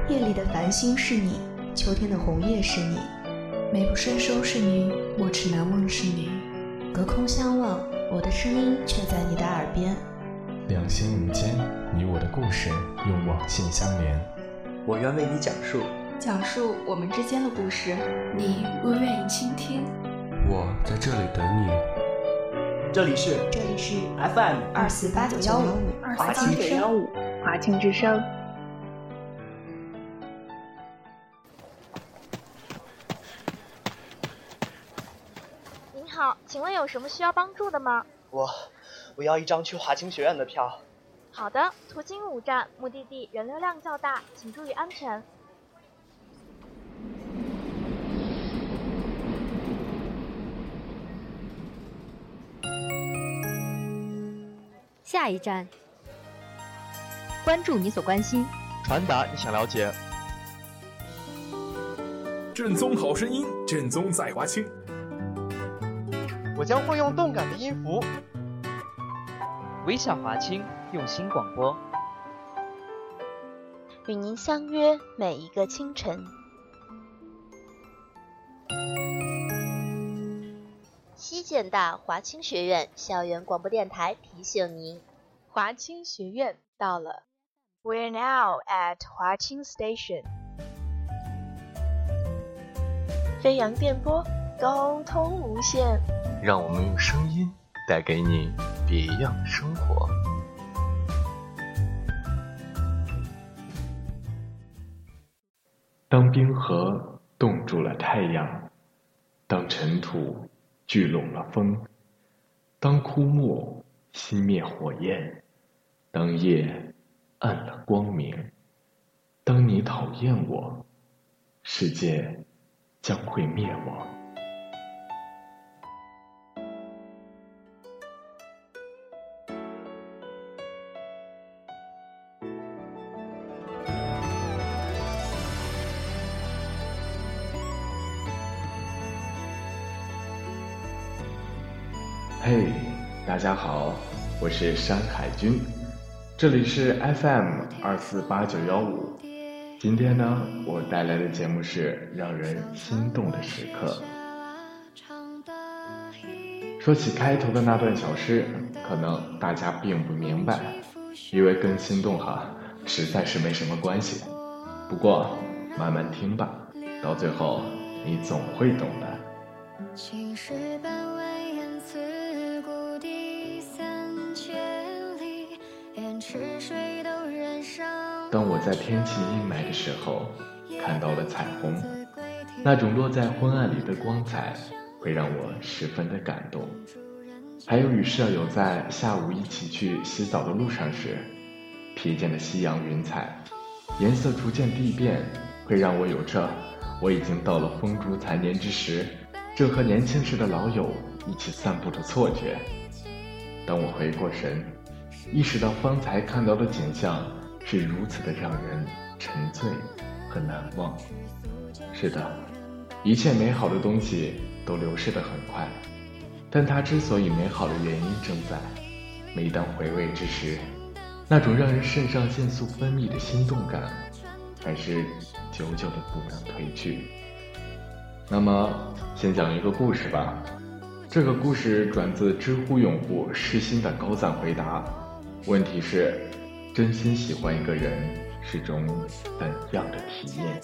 夜里的繁星是你，秋天的红叶是你， 美不胜收是你，莫齿难忘是你。 隔空相望，我的声音却在你的耳边。 两心无间，你我的故事用网线相连。 我愿为你讲述我们之间的故事，你若愿意倾听， 我在这里等你。 这里是 FM 2489155 华清之声，华清之声。 您好，请问有什么需要帮助的吗？ 我要一张去华清学院的票。 好的，途经5站，目的地人流量较大，请注意安全。 下一站，关注你所关心， 传达你想了解。 正宗好声音，正宗在华清。 我将会用动感的音符， 微笑华清，用心广播， 与您相约每一个清晨。西建大华清学院校园广播电台提醒您，华清学院到了。We're now at 华清 Station。飞扬电波，沟通无限。 让我们用声音带给你别样的生活。当冰河冻住了太阳，当尘土聚拢了风，当枯木熄灭火焰，当夜暗了光明，当你讨厌我，世界将会灭亡。嘿，大家好，我是山海军，这里是 FM 2489155。今天呢，我带来的节目是让人心动的时刻。说起开头的那段小诗，可能大家并不明白，因为跟心动实在是没什么关系。不过慢慢听吧，到最后你总会懂的。 青石板蜿蜒刺骨地3000里，连池水都染上。 当我在天气阴霾的时候看到了彩虹，那种落在昏暗里的光彩会让我十分的感动。还有与舍友在下午一起去洗澡的路上时，瞥见的夕阳云彩颜色逐渐地变，会让我有着我已经到了风烛残年之时，正和年轻时的老友一起散步的错觉。当我回过神，意识到方才看到的景象是如此的让人沉醉和难忘。是的，一切美好的东西都流逝得很快，但它之所以美好的原因正在每当回味之时，那种让人肾上腺素分泌的心动感还是久久的不能褪去。那么先讲一个故事吧，这个故事转自知乎用户诗心的高赞回答，问题是真心喜欢一个人是种怎样的体验？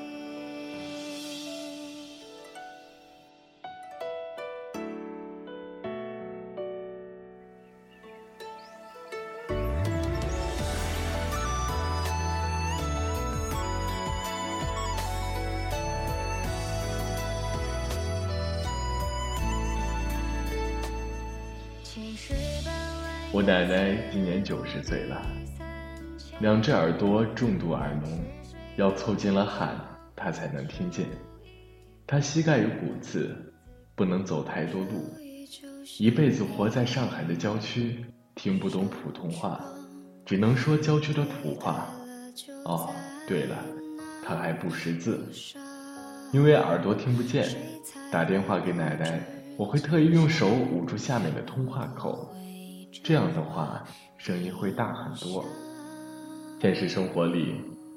我奶奶今年90岁了，2只耳朵重度耳聋，要凑近了喊她才能听见。她膝盖有骨刺，不能走太多路，一辈子活在上海的郊区，听不懂普通话，只能说郊区的土话。哦，对了，她还不识字。因为耳朵听不见，打电话给奶奶，我会特意用手捂住下面的通话口，这样的话声音会大很多。现实生活里，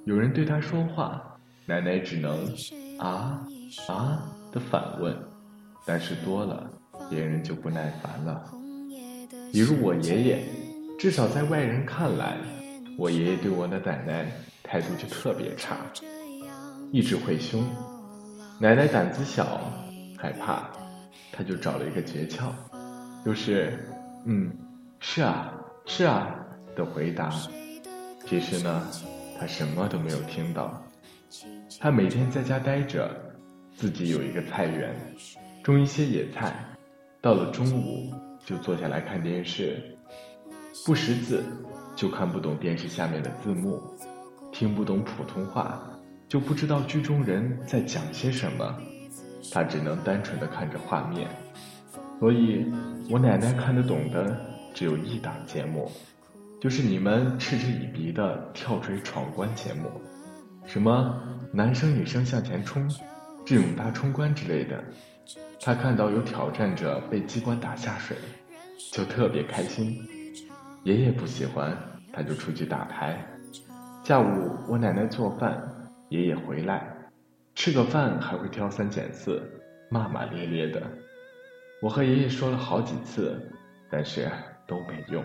有人对她说话，奶奶只能啊啊的反问，但是多了，别人就不耐烦了。比如我爷爷，至少在外人看来，我爷爷对我的奶奶态度就特别差，一直会凶。奶奶胆子小，害怕，她就找了一个诀窍，就是是啊是啊的回答。其实呢，她什么都没有听到。她每天在家待着，自己有一个菜园，种一些野菜，到了中午就坐下来看电视，不识字就看不懂电视下面的字幕，听不懂普通话就不知道剧中人在讲些什么，他只能单纯地看着画面。所以我奶奶看得懂的只有一档节目，就是你们嗤之以鼻的跳水闯关节目，什么男生女生向前冲、智勇大冲关之类的。他看到有挑战者被机关打下水，就特别开心。爷爷不喜欢，他就出去打牌。下午我奶奶做饭，爷爷回来，吃个饭还会挑三拣四，骂骂咧咧的。我和爷爷说了好几次，但是都没用。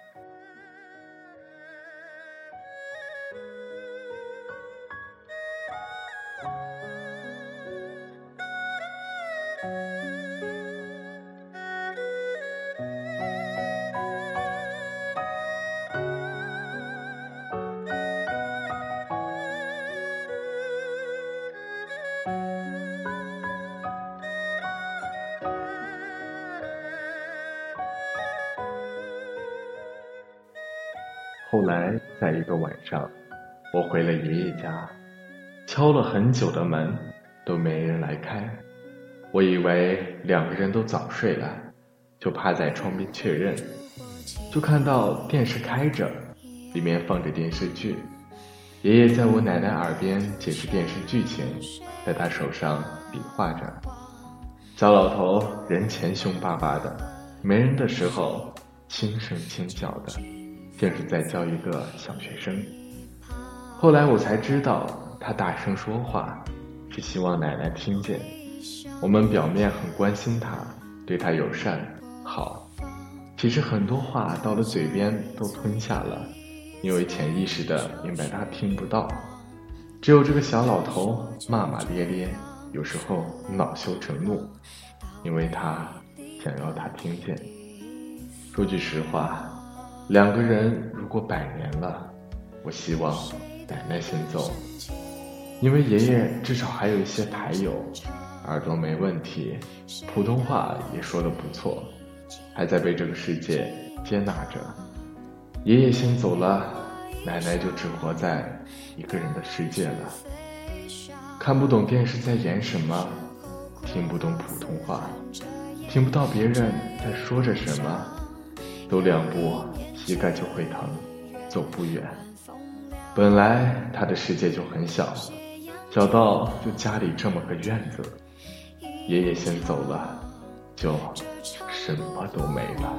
后来在一个晚上，我回了爷爷家，敲了很久的门都没人来开。我以为两个人都早睡了，就趴在窗边确认，就看到电视开着，里面放着电视剧。爷爷在我奶奶耳边解释电视剧情，在他手上比划着。小老头人前凶巴巴的，没人的时候轻声轻脚的，竟是在教一个小学生。后来我才知道，他大声说话是希望奶奶听见。我们表面很关心他，对他友善好，其实很多话到了嘴边都吞下了，因为潜意识的明白他听不到。只有这个小老头骂骂咧咧，有时候恼羞成怒，因为他想要他听见。说句实话，两个人如果100年了，我希望奶奶先走，因为爷爷至少还有一些台友，耳朵没问题，普通话也说得不错，还在被这个世界接纳着。爷爷先走了，奶奶就只活在一个人的世界了，看不懂电视在演什么，听不懂普通话，听不到别人在说着什么，走2步膝盖就会疼，走不远。本来他的世界就很小，小到就家里这么个院子，爷爷先走了，就什么都没了。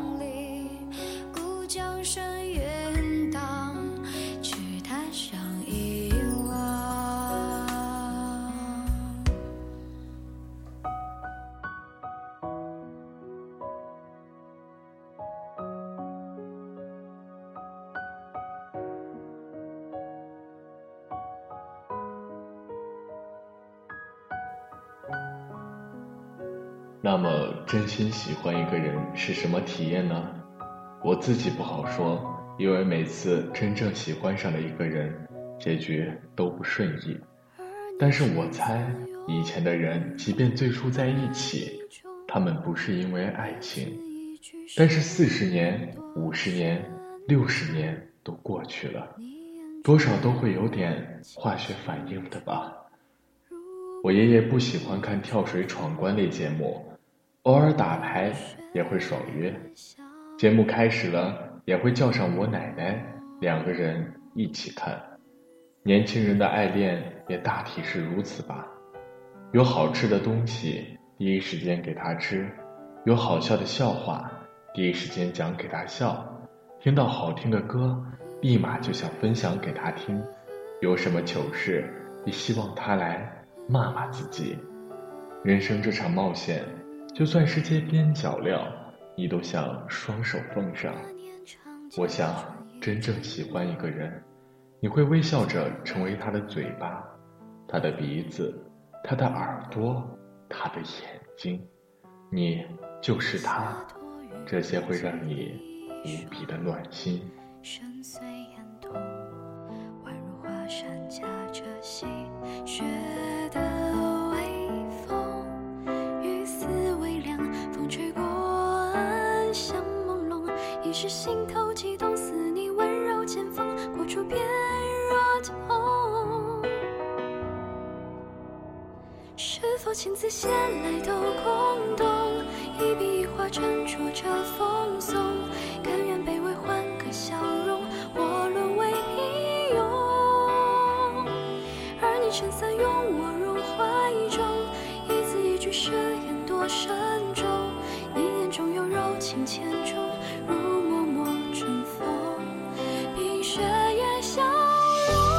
那么真心喜欢一个人是什么体验呢？我自己不好说，因为每次真正喜欢上了一个人，结局都不顺意。但是我猜，以前的人即便最初在一起，他们不是因为爱情，但是40年、50年、60年都过去了，多少都会有点化学反应的吧。我爷爷不喜欢看跳水闯关类节目，偶尔打牌也会爽约，节目开始了也会叫上我奶奶，2个人一起看。年轻人的爱恋也大体是如此吧，有好吃的东西第一时间给他吃，有好笑的笑话第一时间讲给他笑，听到好听的歌立马就想分享给他听， 有什么糗事也希望他来骂骂自己。人生这场冒险，就算是街边脚镣，你都想双手奉上。我想真正喜欢一个人，你会微笑着成为他的嘴巴，他的鼻子，他的耳朵，他的眼睛，你就是他，这些会让你无比的暖心。 深邃眼瞳，宛如华山夹着细雪的微风，雨丝微凉，风吹过暗香朦胧，一时心头悸动，似你温柔剑锋，过处便若痛。是否情字写来都空洞，一笔一画斟酌着风颂，甘愿卑微换个笑容，我沦为平庸。而你撑伞拥我入怀中，一字一句誓言多慎重，你眼中有柔情千种，如脉脉春风，冰雪也消融。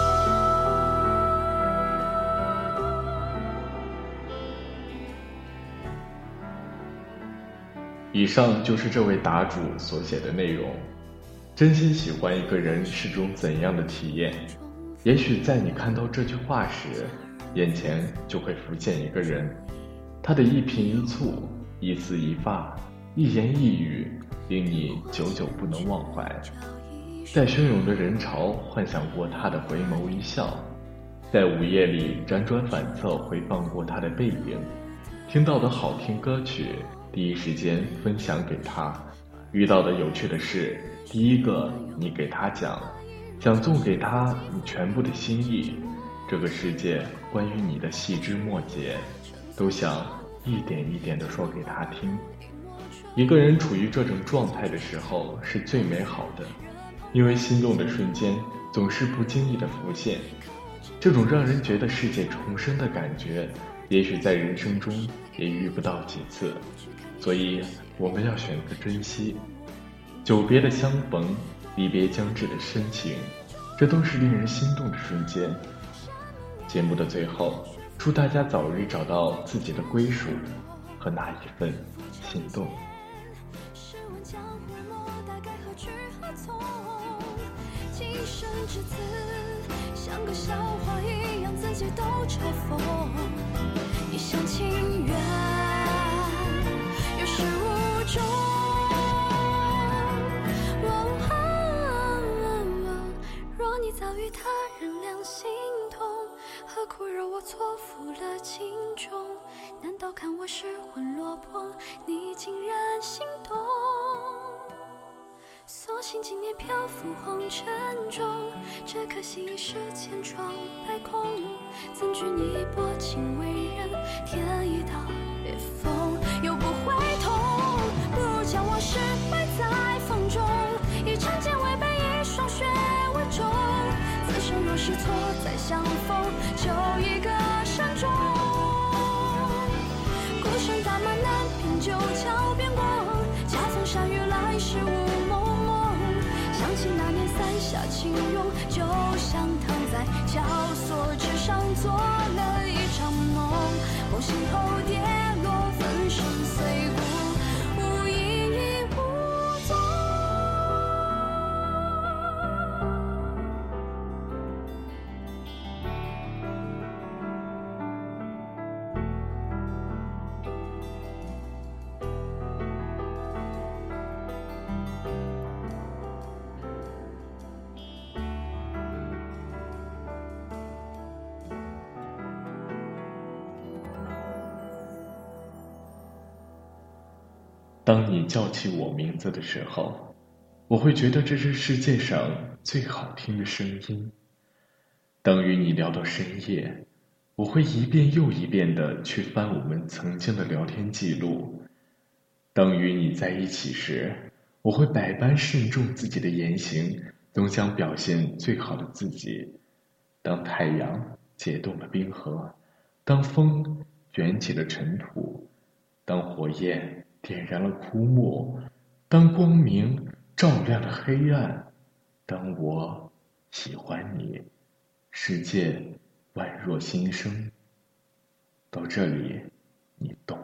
以上就是这位答主所写的内容。真心喜欢一个人是种怎样的体验？也许在你看到这句话时，眼前就会浮现一个人，他的一颦一蹙，一丝一发，一言一语，令你久久不能忘怀。在汹涌的人潮幻想过他的回眸一笑，在午夜里辗转反侧回放过他的背影，听到的好听歌曲第一时间分享给他，遇到的有趣的事第一个你给他讲，想送给他你全部的心意，这个世界关于你的细枝末节都想一点一点地说给他听。一个人处于这种状态的时候是最美好的，因为心动的瞬间总是不经意的浮现，这种让人觉得世界重生的感觉，也许在人生中也遇不到几次，所以我们要选择珍惜。久别的相逢，离别将至的深情，这都是令人心动的瞬间。节目的最后，祝大家早日找到自己的归属和那一份心动。 今生至此，像个笑话一样，自己都嘲讽，一厢情愿，有始无终。若你早与他人两心同，何苦惹我错付了情衷？难道看我失魂落魄，你竟然心动？所幸今年漂浮红尘中，这可惜已是千疮百孔。怎惧你薄情为人，添一道裂缝，又不会痛。不如将往事埋在风中，以长剑为背，以霜雪为重。此生若是错再相逢，就一个善终。孤身打马南屏，九桥边过，恰逢山雨来时雾蒙蒙。想起那年伞下轻拥，就像躺在绞索之上做了一场梦。梦醒后跌落，粉身碎骨，无影亦无踪。 当你叫起我名字的时候，我会觉得这是世界上最好听的声音。当与你聊到深夜，我会一遍又一遍地去翻我们曾经的聊天记录。当与你在一起时，我会百般慎重自己的言行，总想表现最好的自己。当太阳解冻了冰河，当风卷起了尘土，当火焰点燃了枯木，当光明照亮了黑暗，当我喜欢你世界宛若新生。到这里，你懂